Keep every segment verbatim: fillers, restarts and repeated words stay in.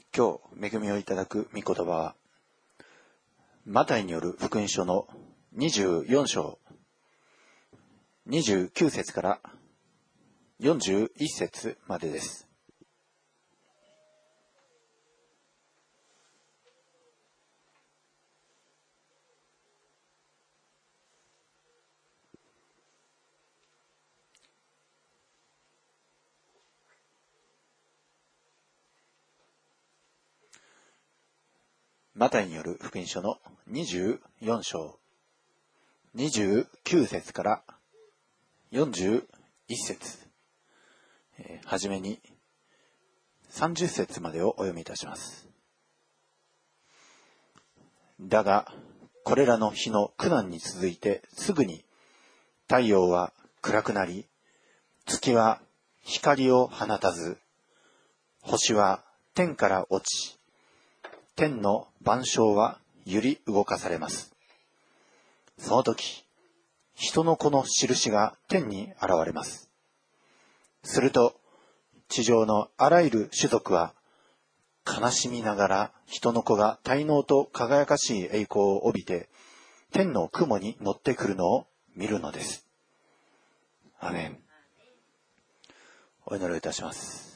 今日恵みをいただく御言葉は、マタイによる福音書のにじゅうよん章にじゅうきゅう節からよんじゅういち節までです。マタイによる福音書のにじゅうよん章にじゅうきゅう節からよんじゅういち節、えー、はじめにさんじゅう節までをお読みいたします。だがこれらの日の苦難に続いてすぐに太陽は暗くなり、月は光を放たず、星は天から落ち、天の万象は揺り動かされます。その時、人の子の印が天に現れます。すると、地上のあらゆる種族は、悲しみながら人の子が大能と輝かしい栄光を帯びて、天の雲に乗ってくるのを見るのです。アメン。お祈りをいたします。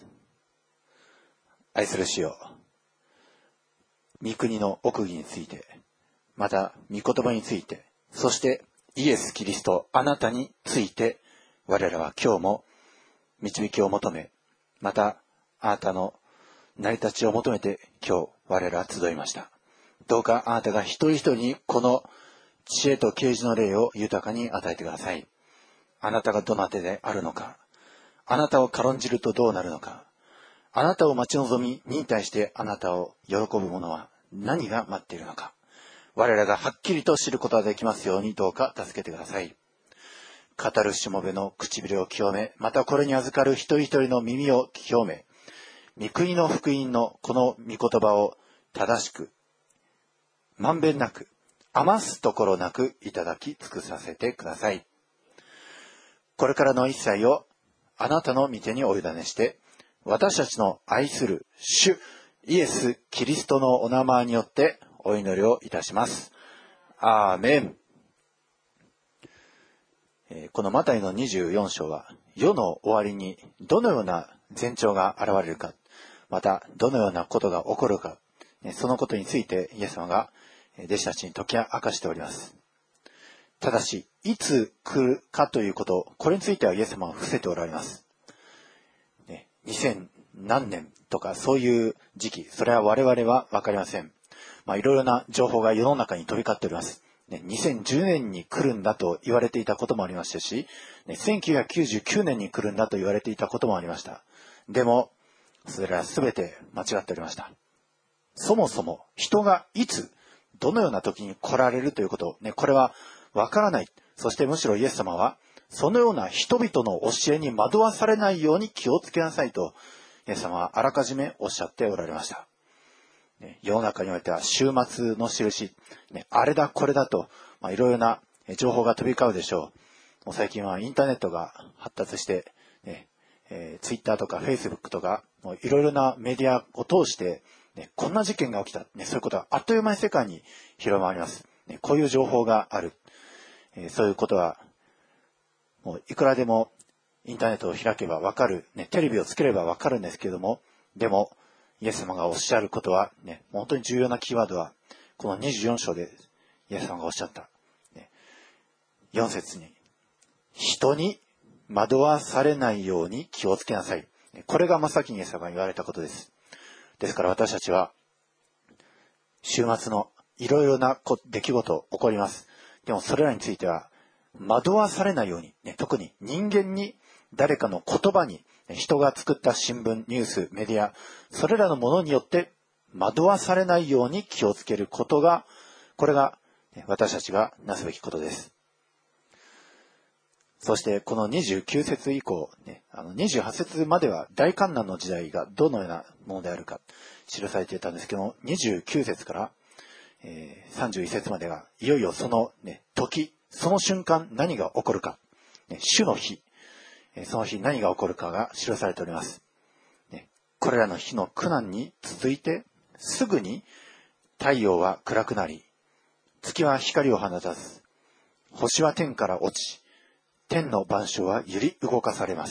愛する主よ、御国の奥義について、また御言葉について、そしてイエス・キリスト、あなたについて、我らは今日も導きを求め、またあなたの成り立ちを求めて今日我らは集いました。どうかあなたが一人一人にこの知恵と啓示の霊を豊かに与えてください。あなたがどなたであるのか、あなたを軽んじるとどうなるのか、あなたを待ち望み忍耐してあなたを喜ぶ者は何が待っているのか、我らがはっきりと知ることができますようにどうか助けてください。語るしもべの唇を清め、またこれに預かる一人一人の耳を清め、御国の福音のこの御言葉を正しく、まんべんなく、余すところなくいただき尽くさせてください。これからの一切をあなたの御手にお委ねして、私たちの愛する主イエス・キリストのお名前によってお祈りをいたします。アーメン。えー、このマタイのにじゅうよん章は世の終わりにどのような前兆が現れるか、またどのようなことが起こるか、そのことについてイエス様が弟子たちに解き明かしております。ただし、いつ来るかということ、これについてはイエス様は伏せておられます。にせん何年とかそういう時期、それは我々は分かりません。まあいろいろな情報が世の中に飛び交っております。ね、にせんじゅうねんに来るんだと言われていたこともありましたし、ね、せんきゅうひゃくきゅうじゅうきゅうねんに来るんだと言われていたこともありました。でも、それらすべて間違っておりました。そもそも人がいつ、どのような時に来られるということ、ね、これは分からない。そしてむしろイエス様は、そのような人々の教えに惑わされないように気をつけなさいと、イエス様はあらかじめおっしゃっておられました。世の中においては終末の印、あれだこれだと、まあ、いろいろな情報が飛び交うでしょう。もう最近はインターネットが発達して、ねえー、ツイッターとかフェイスブックとか、もういろいろなメディアを通して、ね、こんな事件が起きた、ね、そういうことはあっという間に世界に広まります。ね、こういう情報がある。えー、そういうことは、もういくらでもインターネットを開けばわかる、ね、テレビをつければわかるんですけれども、でもイエス様がおっしゃることは、ね、本当に重要なキーワードはこのにじゅうよん章でイエス様がおっしゃった、ね、よん節に、人に惑わされないように気をつけなさい。これが真っ先にイエス様が言われたことです。ですから私たちは週末のいろいろな出来事起こります。でもそれらについては惑わされないように、ね、特に人間に、誰かの言葉に、人が作った新聞、ニュース、メディア、それらのものによって惑わされないように気をつけることが、これが私たちがなすべきことです。そしてこのにじゅうきゅう節以降、ね、あのにじゅうはち節までは大観難の時代がどのようなものであるか記されていたんですけども、にじゅうきゅう節から、えー、さんじゅういち節までがいよいよその、ね、時、その瞬間何が起こるか、ね、主の日、その日何が起こるかが記されております。ね、 これらの日の苦難に続いて、すぐに太陽は暗くなり、月は光を放たず、星は天から落ち、天の万象は揺り動かされます。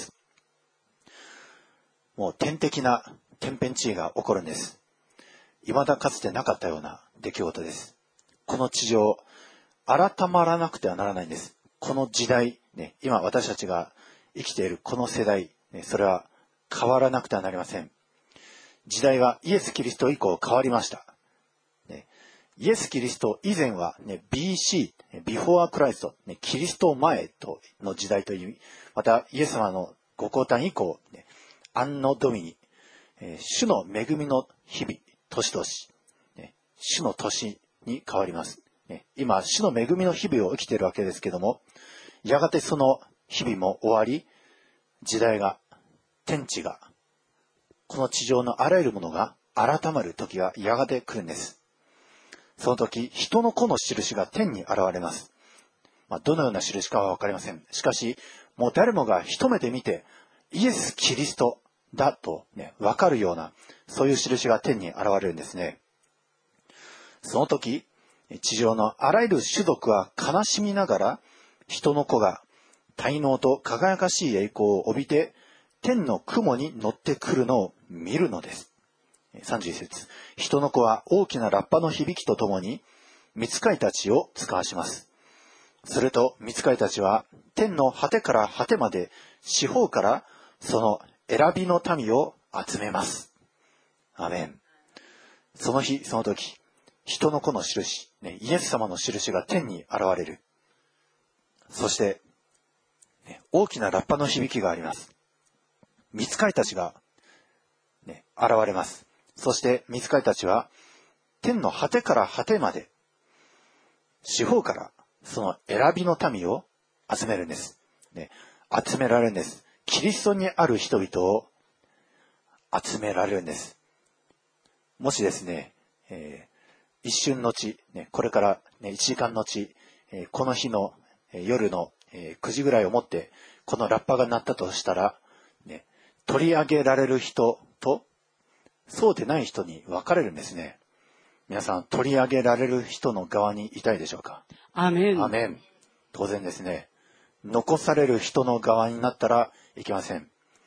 もう天的な天変地異が起こるんです。未だかつてなかったような出来事です。この地上、改まらなくてはならないんです。この時代、ね、今私たちが生きているこの世代、ね、それは変わらなくてはなりません。時代はイエス・キリスト以降変わりました。ね、イエス・キリスト以前は、ね、ビーシー、ビフォー・クライスト、ね、キリスト前との時代という意味、またイエス様のご降誕以降、ね、アンノドミニ、えー、主の恵みの日々、年々、ね、主の年に変わります。ね、今、主の恵みの日々を生きているわけですけども、やがてその日々も終わり、時代が、天地が、この地上のあらゆるものが改まる時がやがて来るんです。その時、人の子の印が天に現れます。まあ、どのような印かはわかりません。しかし、もう誰もが一目で見て、イエス・キリストだとね、わかるような、そういう印が天に現れるんですね。その時、地上のあらゆる種族は悲しみながら、人の子が大能と輝かしい栄光を帯びて、天の雲に乗ってくるのを見るのです。さんじゅういち節。人の子は大きなラッパの響きとともに、御使いたちを使わします。すると、御使いたちは、天の果てから果てまで、四方からその選びの民を集めます。アメン。その日、その時、人の子の印、ね、イエス様の印が天に現れる。そして、ね、大きなラッパの響きがあります。御使いたちが、ね、現れます。そして御使いたちは天の果てから果てまで四方からその選びの民を集めるんです、ね、集められるんです。キリストにある人々を集められるんです。もしですね、えー、一瞬のち、ね、これから、ね、いちじかんのち、えー、この日の、えー、夜の、えー、くじぐらいをもってこのラッパが鳴ったとしたら、ね、取り上げられる人とそうでない人に分かれるんですね。皆さん、取り上げられる人の側にいたいでしょうか。 アーメン。 アーメン。当然ですね。残される人の側になったらいけません。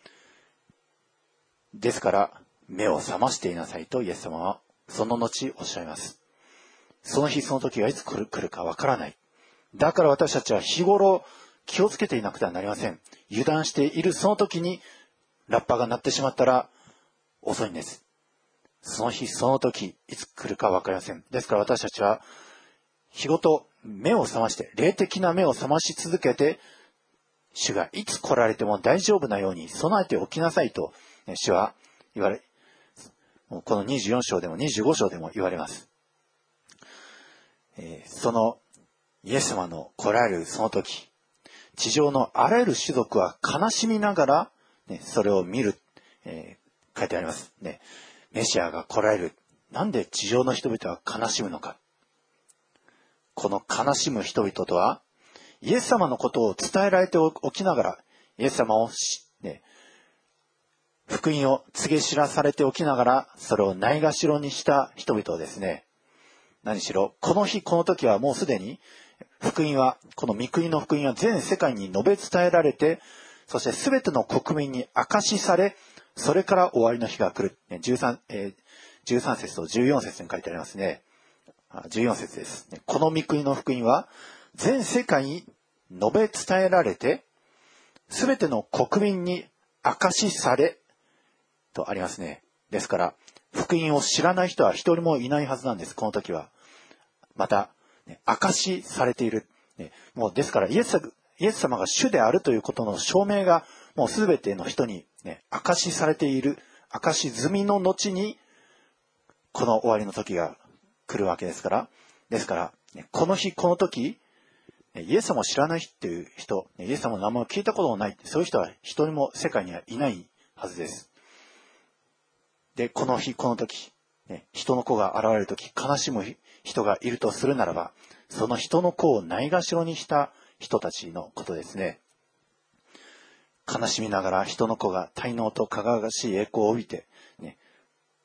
ですから、目を覚ましていなさいとイエス様はその後おっしゃいます。その日その時がいつ来る、来るか分からない。だから私たちは日頃気をつけていなくてはなりません。油断しているその時にラッパが鳴ってしまったら遅いんです。その日その時いつ来るか分かりません。ですから私たちは日ごと目を覚まして、霊的な目を覚まし続けて、主がいつ来られても大丈夫なように備えておきなさいと、主は言われ、このにじゅうよん章でもにじゅうご章でも言われます。えー、そのイエス様の来られるその時、地上のあらゆる種族は悲しみながら、ね、それを見る、えー、書いてありますね。メシアが来られる。なんで地上の人々は悲しむのか。この悲しむ人々とは、イエス様のことを伝えられておきながら、イエス様を、ね、福音を告げ知らされておきながら、それをないがしろにした人々ですね。何しろ、この日この時はもうすでに、福音は、この御国の福音は全世界に述べ伝えられて、そして全ての国民に証しされ、それから終わりの日が来る。じゅうさん、えー、じゅうさん節とじゅうよん節に書いてありますね。じゅうよん節です。この御国の福音は全世界に述べ伝えられて、すべての国民に証しされ、とありますね。ですから、福音を知らない人は一人もいないはずなんです、この時は。また、ね、証しされている。ね、もうですからイエス、イエス様が主であるということの証明が、もうすべての人に、ね、証しされている、証し済みの後に、この終わりの時が来るわけですから、ですから、ね、この日、この時、イエス様を知らないっていう人、イエス様の名前を聞いたこともない、そういう人は一人も世界にはいないはずです。で、この日、この時、ね、人の子が現れる時、悲しむ人がいるとするならば、その人の子をないがしろにした人たちのことですね。悲しみながら人の子が大能と輝かしい栄光を帯びて、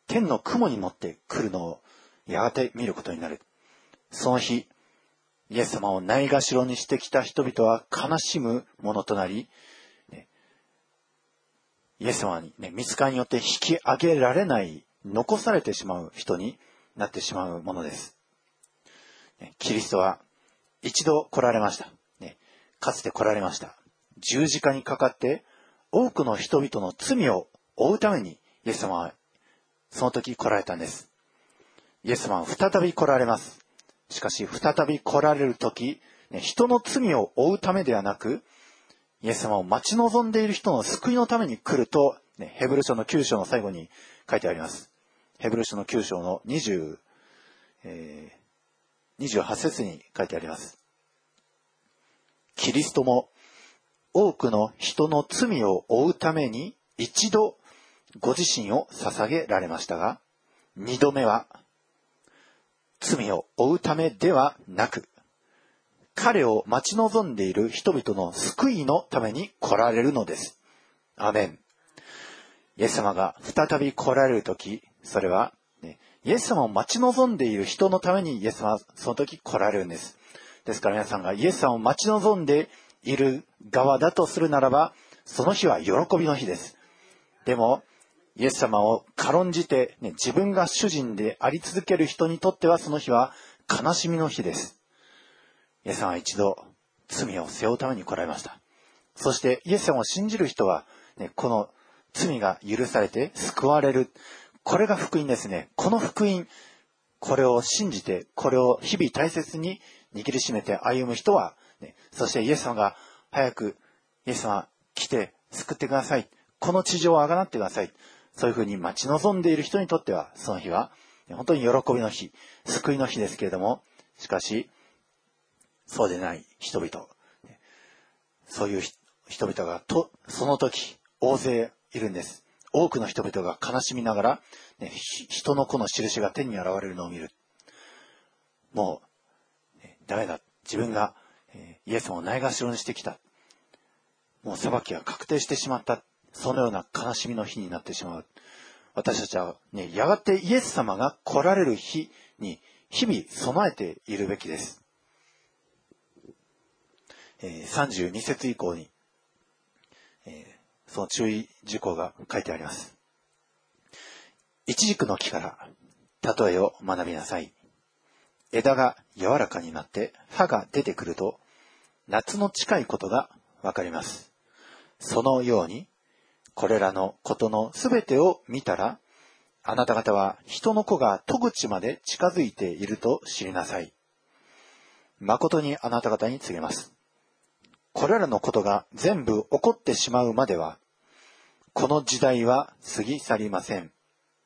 天の雲に乗って来るのをやがて見ることになる。その日、イエス様をないがしろにしてきた人々は悲しむものとなり、イエス様に、ね、御使いによって引き上げられない、残されてしまう人になってしまうものです。キリストは一度来られました。ね、かつて来られました。十字架にかかって多くの人々の罪を負うためにイエス様はその時来られたんです。イエス様は再び来られます。しかし再び来られる時、ね、人の罪を負うためではなく、イエス様を待ち望んでいる人の救いのために来ると、ね、ヘブル書のきゅう章の最後に書いてあります。ヘブル書のきゅう章のにじゅう、えー、にじゅうはち節に書いてあります。キリストも多くの人の罪を負うために一度ご自身を捧げられましたが、二度目は罪を負うためではなく、彼を待ち望んでいる人々の救いのために来られるのです。アメン。イエス様が再び来られるとき、それは、ね、イエス様を待ち望んでいる人のためにイエス様はその時来られるんです。ですから皆さんがイエス様を待ち望んでいる側だとするならば、その日は喜びの日です。でも、イエス様を軽んじて、ね、自分が主人であり続ける人にとってはその日は悲しみの日です。イエス様は一度罪を背負うために来られました。そしてイエス様を信じる人は、ね、この罪が許されて救われる。これが福音ですね。この福音、これを信じて、これを日々大切に握りしめて歩む人は、ね、そしてイエス様が早く、イエス様来て救ってください。この地上をあがなってください。そういうふうに待ち望んでいる人にとっては、その日は本当に喜びの日、救いの日ですけれども、しかし、そうでない人々、そういう人々がと、その時、大勢いるんです。多くの人々が悲しみながら、ね、人の子の印が天に現れるのを見る。もう、ね、ダメだ。自分が、えー、イエス様をないがしろにしてきた。もう裁きが確定してしまった。そのような悲しみの日になってしまう。私たちは、ね、やがてイエス様が来られる日に日々備えているべきです。えー、さんじゅうに節以降に、えーその注意事項が書いてあります。イチジクの木から例えを学びなさい。枝が柔らかになって葉が出てくると夏の近いことがわかります。そのようにこれらのことのすべてを見たらあなた方は人の子が戸口まで近づいていると知りなさい。誠にあなた方に告げます。これらのことが全部起こってしまうまでは、この時代は過ぎ去りません。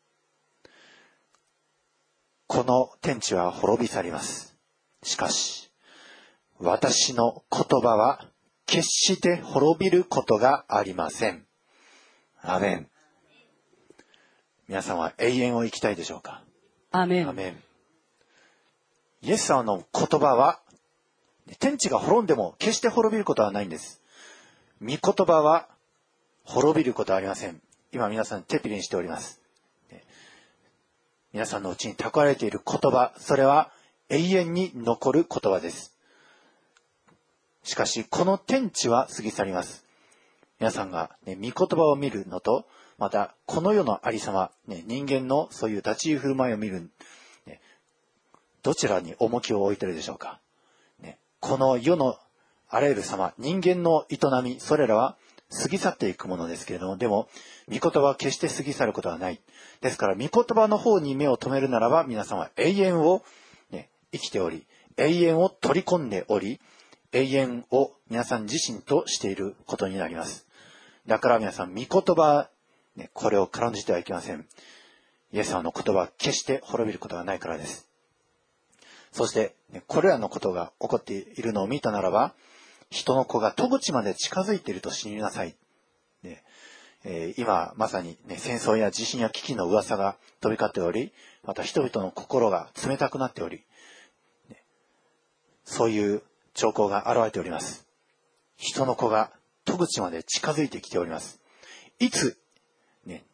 この天地は滅び去ります。しかし、私の言葉は決して滅びることがありません。アメン。皆さんは永遠を生きたいでしょうか？ アメン。 アメン。イエス様の言葉は、天地が滅んでも決して滅びることはないんです。御言葉は滅びることはありません。今皆さん手ピリにしております。皆さんのうちに蓄えられている言葉、それは永遠に残る言葉です。しかし、この天地は過ぎ去ります。皆さんが、ね、御言葉を見るのと、また、この世のありさま、ね、人間のそういう立ち居振る舞いを見る、ね、どちらに重きを置いているでしょうか？ね、この世のあらゆる様、人間の営み、それらは過ぎ去っていくものですけれども、でも、御言葉は決して過ぎ去ることはない。ですから、御言葉の方に目を留めるならば、皆さんは永遠を、ね、生きており、永遠を取り込んでおり、永遠を皆さん自身としていることになります。だから皆さん、御言葉、ね、これを軽んじてはいけません。イエス様の言葉は決して滅びることがないからです。そして、ね、これらのことが起こっているのを見たならば、人の子が戸口まで近づいていると知りなさい。ねえー、今まさに、ね、戦争や地震や危機の噂が飛び交っており、また人々の心が冷たくなっており、ね、そういう兆候が現れております。人の子が戸口まで近づいてきております。いつ、ね、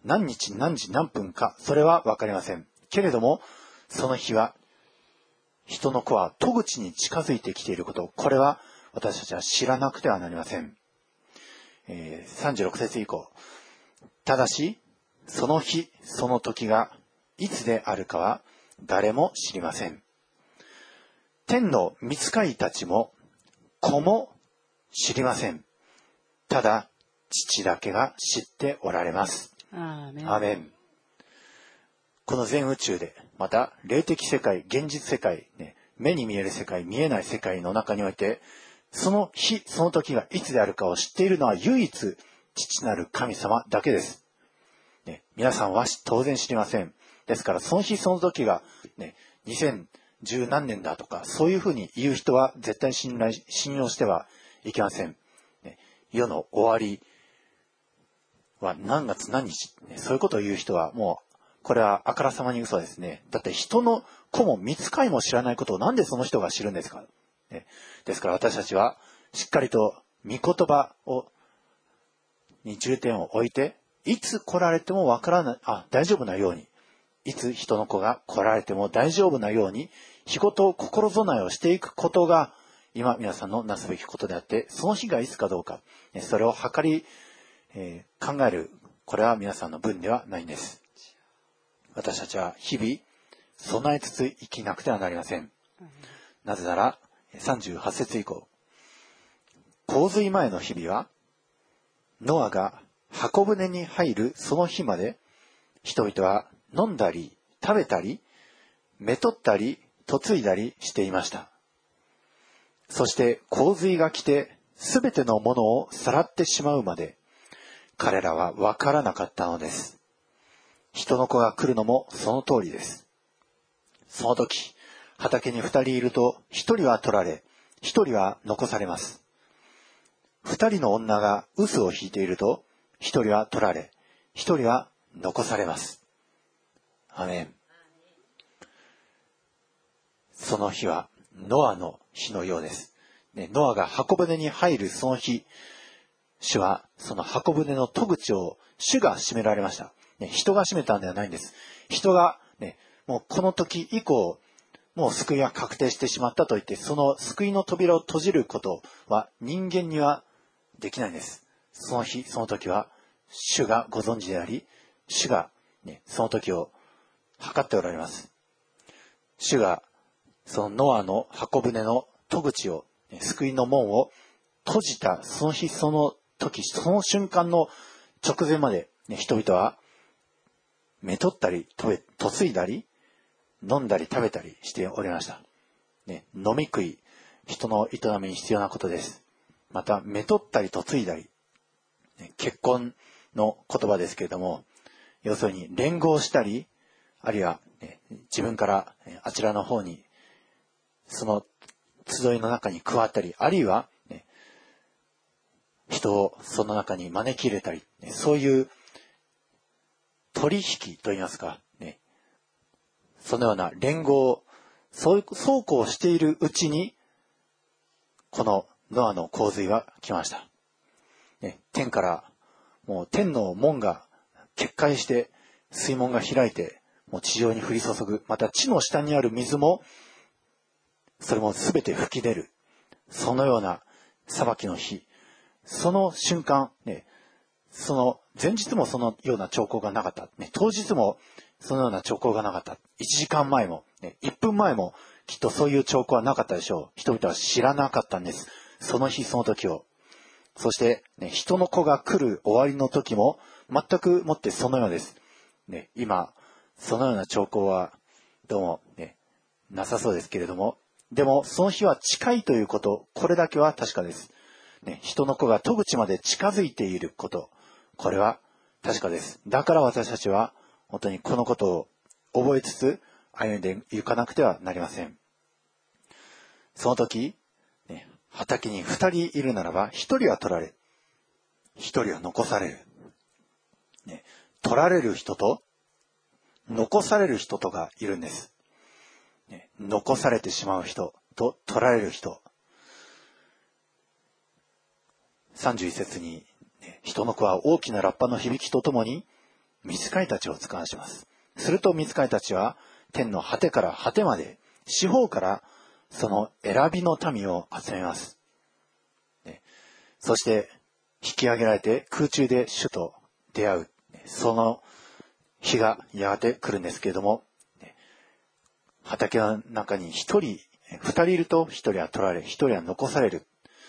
何日何時何分か、それはわかりません。けれども、その日は、人の子は戸口に近づいてきていること、これは私たちは知らなくてはなりません。えー、さんじゅうろく節以降。ただし、その日、その時がいつであるかは誰も知りません。天の御使いたちも子も知りません。ただ、父だけが知っておられます。 アーメン。 アーメン。この全宇宙で、また霊的世界、現実世界、ね、目に見える世界、見えない世界の中において、その日、その時がいつであるかを知っているのは唯一、父なる神様だけです。ね、皆さんは当然知りません。ですから、その日その時が、ね、にせんじゅう何年だとか、そういうふうに言う人は絶対信頼、信用してはいけません。ね、世の終わりは何月何日、ね、そういうことを言う人はもう、これはあからさまに嘘ですね。だって人の子も御使いも知らないことをなんでその人が知るんですか、ね、ですから私たちはしっかりと御言葉をに重点を置いて、いつ来られてもわからない、あ、大丈夫なように、いつ人の子が来られても大丈夫なように、日ごと心備えをしていくことが、今皆さんのなすべきことであって、その日がいつかどうか、それを計り、えー、考える、これは皆さんの分ではないんです。私たちは日々、備えつつ生きなくてはなりません。なぜなら、さんじゅうはち節以降、洪水前の日々は、ノアが箱舟に入るその日まで、人々は飲んだり、食べたり、めとったり、嫁いだりしていました。そして洪水が来て、すべてのものをさらってしまうまで、彼らはわからなかったのです。人の子が来るのもその通りです。その時、畑に二人いると、一人は取られ、一人は残されます。二人の女が臼を引いていると、一人は取られ、一人は残されます。アーメン。その日はノアの日のようです。ね、ノアが箱舟に入るその日、主はその箱舟の戸口を主が閉められました。ね、人が閉めたんではないんです。人が、ね、もうこの時以降、もう救いは確定してしまったと言って、その救いの扉を閉じることは人間にはできないんです。その日、その時は主がご存知であり、主が、ね、その時を測っておられます。主がそのノアの箱舟の戸口を、ね、救いの門を閉じたその日その時、その瞬間の直前まで、ね、人々はめとったり嫁いだり飲んだり食べたりしておりました、ね、飲み食い、人の営みに必要なことです。まためとったり嫁いだり、ね、結婚の言葉ですけれども、要するに連合したり、あるいは、ね、自分からあちらの方にその集いの中に加わったり、あるいは、ね、人をその中に招き入れたり、ね、そういう取引といいますか、ね、そのような連合、そういうそうこうしているうちに、このノアの洪水は来ました。ね、天からもう天の門が決壊して水門が開いて、もう地上に降り注ぐ。また地の下にある水もそれもすべて吹き出る。そのような裁きの日。その瞬間、ね、その前日もそのような兆候がなかった。ね、当日もそのような兆候がなかった。いちじかんまえも、ね、いっぷんまえもきっとそういう兆候はなかったでしょう。人々は知らなかったんです。その日その時を。そして、ね、人の子が来る終わりの時も全くもってそのようです。ね、今、そのような兆候はどうも、ね、なさそうですけれども、でもその日は近いということ、これだけは確かです。ね、人の子が戸口まで近づいていること、これは確かです。だから私たちは本当にこのことを覚えつつ歩んでいかなくてはなりません。その時、ね、畑に二人いるならば、一人は取られ、一人は残される。ね、取られる人と残される人とがいるんです。ね、残されてしまう人と取られる人。さんじゅういち節に、ね、人の子は大きなラッパの響きとともに御使いたちを使わします。すると御使いたちは天の果てから果てまで、四方からその選びの民を集めます。そして引き上げられて空中で主と出会う、その日がやがて来るんですけれども、畑の中に一人、二人いると一人は取られ、一人は残される。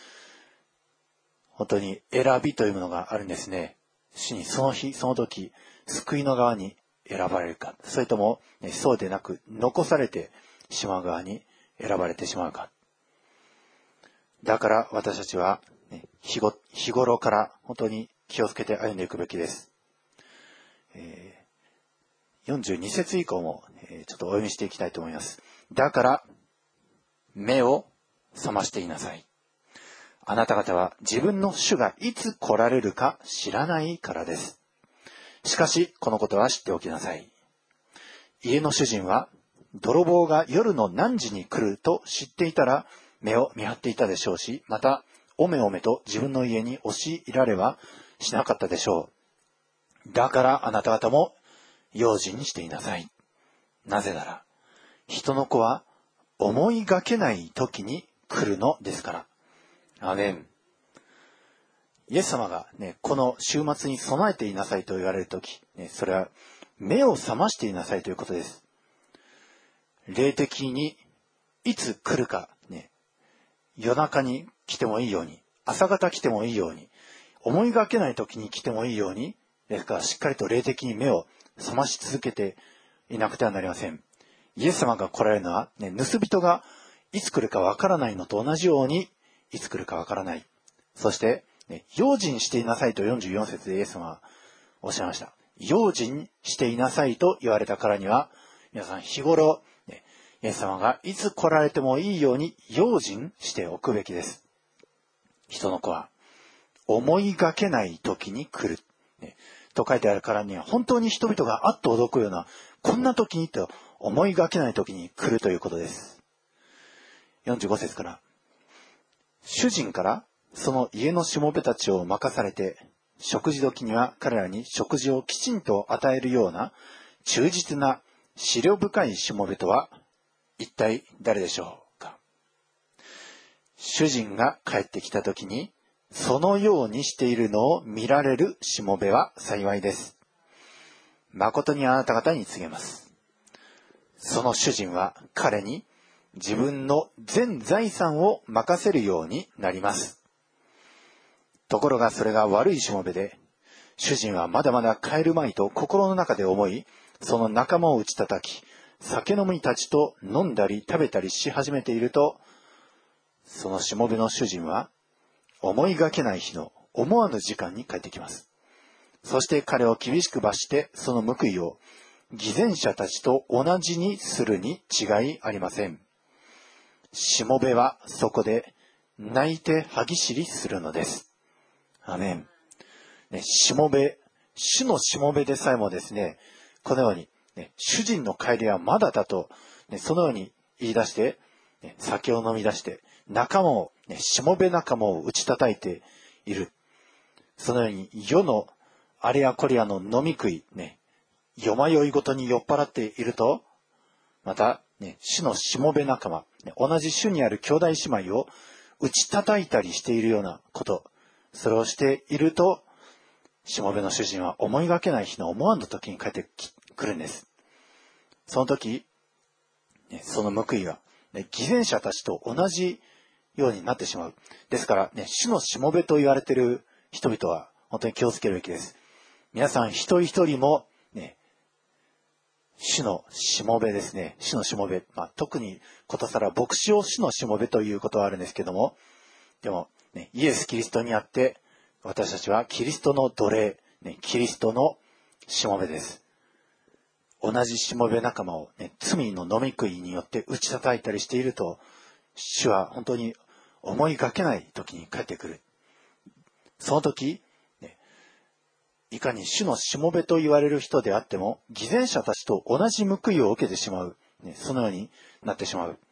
本当に選びというものがあるんですね。主にその日、その時、救いの側に選ばれるか、それともそうでなく残されてしまう側に選ばれてしまうか。だから私たちは日ご、日頃から本当に気をつけて歩んでいくべきです。えー、よんじゅうに節以降もちょっとお読みしていきたいと思います。だから目を覚ましていなさい。あなた方は自分の主がいつ来られるか知らないからです。しかしこのことは知っておきなさい。家の主人は泥棒が夜の何時に来ると知っていたら目を見張っていたでしょうし、またおめおめと自分の家に押し入られはしなかったでしょう。だからあなた方も用心していなさい。なぜなら人の子は思いがけない時に来るのですから。アメン。イエス様がね、この週末に備えていなさいと言われるとき、ね、それは目を覚ましていなさいということです。霊的にいつ来るか、ね、夜中に来てもいいように、朝方来てもいいように、思いがけない時に来てもいいように、ですからしっかりと霊的に目を覚まし続けていなくてはなりません。イエス様が来られるのは、ね、盗人がいつ来るかわからないのと同じように、いつ来るかわからない。そして、ね、用心していなさいとよんじゅうよん節でイエス様はおっしゃいました。用心していなさいと言われたからには、皆さん日頃、ね、イエス様がいつ来られてもいいように用心しておくべきです。人の子は思いがけない時に来る、ね、と書いてあるからには、本当に人々があっと驚くような、こんな時にと思いがけない時に来るということです。よんじゅうご節から、主人からその家のしもべたちを任されて、食事時には彼らに食事をきちんと与えるような忠実な思慮深いしもべとは一体誰でしょうか。主人が帰ってきた時にそのようにしているのを見られるしもべは幸いです。誠にあなた方に告げます。その主人は彼に自分の全財産を任せるようになります。ところがそれが悪いしもべで、主人はまだまだ帰るまいと心の中で思い、その仲間を打ち叩き、酒飲みたちと飲んだり食べたりし始めていると、そのしもべの主人は思いがけない日の思わぬ時間に帰ってきます。そして彼を厳しく罰して、その報いを偽善者たちと同じにするに違いありません。しもべはそこで泣いて歯ぎしりするのです。アメン。ね、しもべ、主のしもべでさえもですね、このように、ね、主人の帰りはまだだと、ね、そのように言い出して、ね、酒を飲み出して、仲間を、ね、しもべ仲間を打ち叩いている。そのように世のあれやこれやの飲み食い、ね、夜迷いごとに酔っ払っていると、また、ね、主のしもべ仲間、ね、同じ主にある兄弟姉妹を打ち叩いたりしているようなこと、それをしていると、しもべの主人は思いがけない日の思わぬ時に帰ってくるんです。その時、ね、その報いは、ね、偽善者たちと同じようになってしまう。ですから、ね、主のしもべと言われている人々は本当に気をつけるべきです。皆さん一人一人も、ね、主のしもべですね。主のしもべ。まあ、特にことさら牧師を主のしもべということはあるんですけども、でも、ね、イエス・キリストにあって、私たちはキリストの奴隷、ね、キリストのしもべです。同じしもべ仲間を、ね、罪の飲み食いによって打ち叩いたりしていると、主は本当に思いがけない時に帰ってくる。その時、ね、いかに主のしもべと言われる人であっても、偽善者たちと同じ報いを受けてしまう、ね、そのようになってしまう。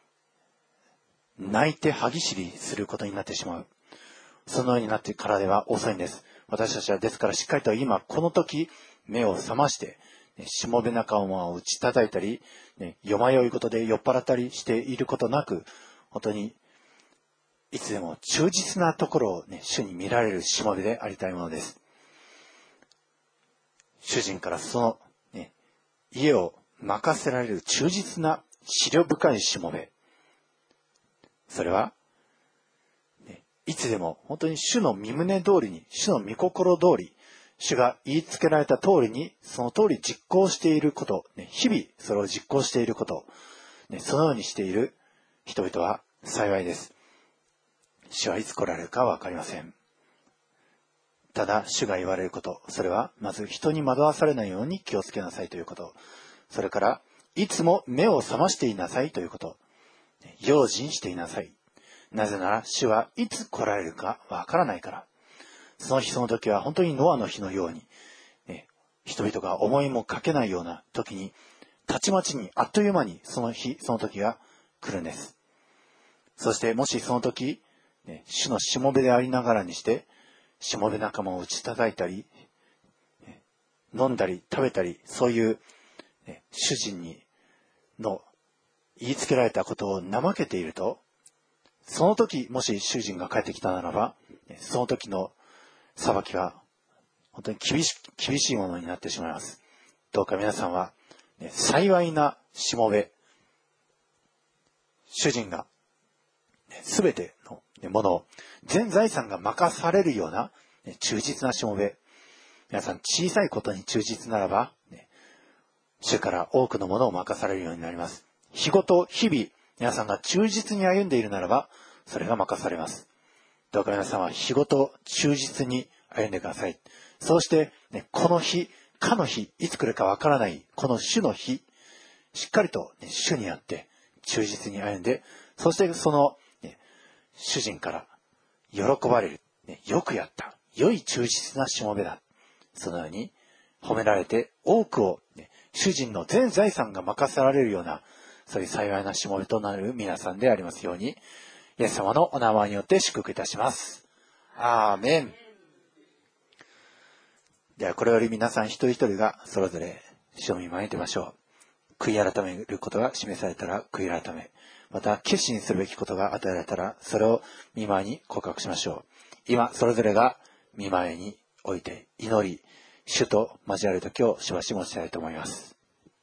泣いて歯ぎしりすることになってしまう。そのようになってからでは遅いんです。私たちはですからしっかりと今この時目を覚まして、ね、しもべ仲間を打ち叩いたり、ね、よまよいことで酔っ払ったりしていることなく、本当にいつでも忠実なところを、ね、主に見られるしもべでありたいものです。主人からその、ね、家を任せられる忠実な思慮深いしもべ。それは、ね、いつでも本当に主の御胸通りに、主の御心通り、主が言いつけられた通りに、その通り実行していること、ね、日々それを実行していること、ね、そのようにしている人々は幸いです。主はいつ来られるかは分かりません。ただ、主が言われること、それは、まず人に惑わされないように気をつけなさいということ。それから、いつも目を覚ましていなさいということ。用心していなさい。なぜなら、主はいつ来られるかわからないから。その日その時は本当にノアの日のように、ね、人々が思いもかけないような時に、たちまちにあっという間にその日、その時が来るんです。そしてもしその時、ね、主のしもべでありながらにして、しもべ仲間を打ち叩いたり、飲んだり食べたり、そういう、ね、主人にの言いつけられたことを怠けていると、その時もし主人が帰ってきたならば、その時の裁きは本当に厳し、厳しいものになってしまいます。どうか皆さんは、ね、幸いなしもべ、主人がすべてのものを全財産が任されるような、ね、忠実なしもべ。皆さん小さいことに忠実ならば、ね、主から多くのものを任されるようになります。日ごと日々皆さんが忠実に歩んでいるならば、それが任されます。どうか皆さんは日ごと忠実に歩んでください。そうして、ね、この日、かの日、いつ来るかわからないこの主の日、しっかりと、ね、主にあって忠実に歩んで、そしてその主人から喜ばれる、ね、よくやった、良い忠実なしもべだ、そのように褒められて多くを、ね、主人の全財産が任せられるような、そういう幸いなしもべとなる皆さんでありますように、イエス様のお名前によって祝福いたします。アーメン。ではこれより皆さん一人一人がそれぞれ主を見舞い出ましょう。悔い改めることが示されたら悔い改め、また決心するべきことが与えられたら、それを御前に告白しましょう。今それぞれが御前において祈り、主と交わる時をしばし持ちたいと思います。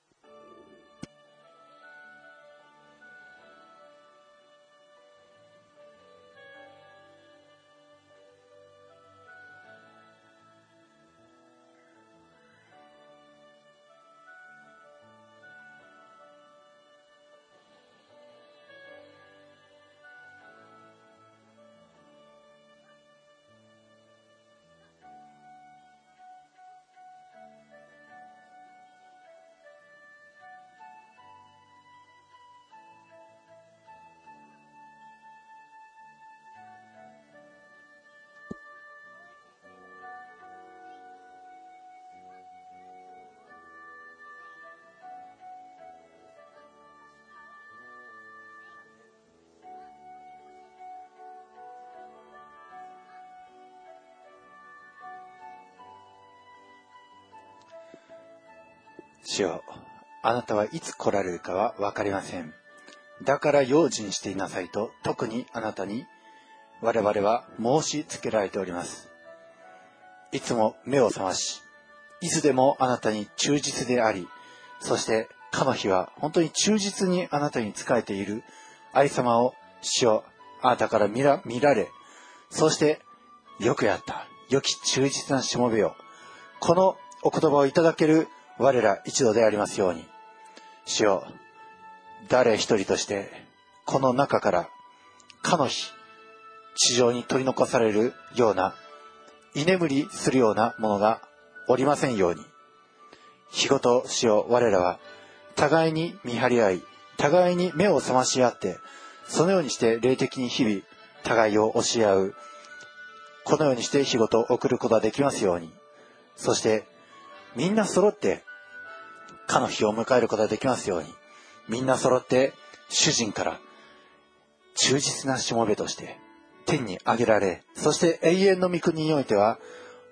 主よ、あなたはいつ来られるかは分かりません。だから用心していなさいと、特にあなたに我々は申しつけられております。いつも目を覚まし、いつでもあなたに忠実であり、そしてかの日は本当に忠実にあなたに仕えているありさまを、主よ、あなたから見ら、見られ、そしてよくやった、良き忠実なしもべよ、このお言葉をいただける我ら一同でありますように。主よ、誰一人としてこの中からかの日地上に取り残されるような、居眠りするようなものがおりませんように。日ごと主よ、我らは互いに見張り合い、互いに目を覚まし合って、そのようにして霊的に日々互いを教え合う、このようにして日ごと送ることができますように。そしてみんな揃ってかの日を迎えることができますように。みんな揃って主人から忠実なしもべとして天に上げられ、そして永遠の御国においては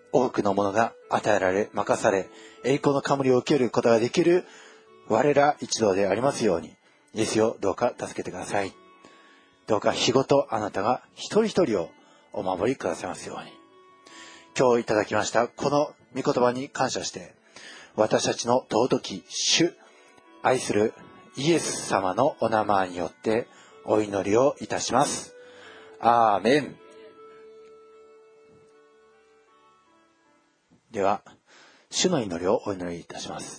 多くのものが与えられ、任され、栄光の冠を受けることができる我ら一同でありますように、イエスよ、どうか助けてください。どうか日ごとあなたが一人一人をお守りくださいますように。今日いただきましたこの御言葉に感謝して、私たちの尊き主、愛するイエス様のお名前によってお祈りをいたします。アーメン。では、主の祈りをお祈りいたします。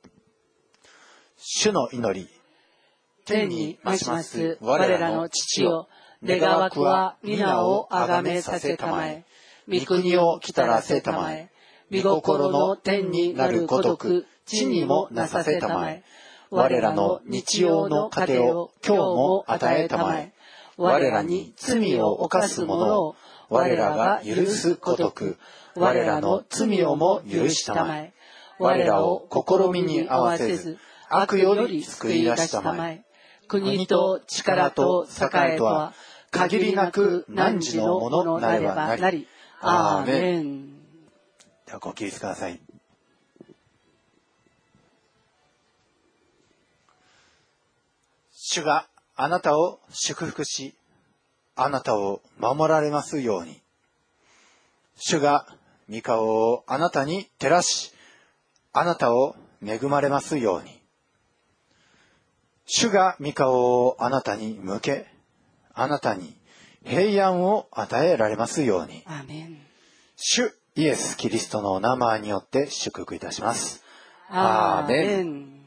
主の祈り。 天にまします我らの父よ、願わくは皆をあがめさせたまえ。御国を来たらせたまえ。御心の天になるごとく地にもなさせたまえ。我らの日曜の糧を今日も与えたまえ。我らに罪を犯す者を我らが許すごとく我らの罪をも許したまえ。我らを試みに合わせず悪より救い出したまえ。国と力と栄とは限りなく汝のものなればなり。アーメン。 ではご起立ください。主があなたを祝福し、あなたを守られますように。主が御顔をあなたに照らし、あなたを恵まれますように。主が御顔をあなたに向け、あなたに平安を与えられますように。 アーメン。 主イエス・キリストのお名前によって祝福いたします。 アーメン。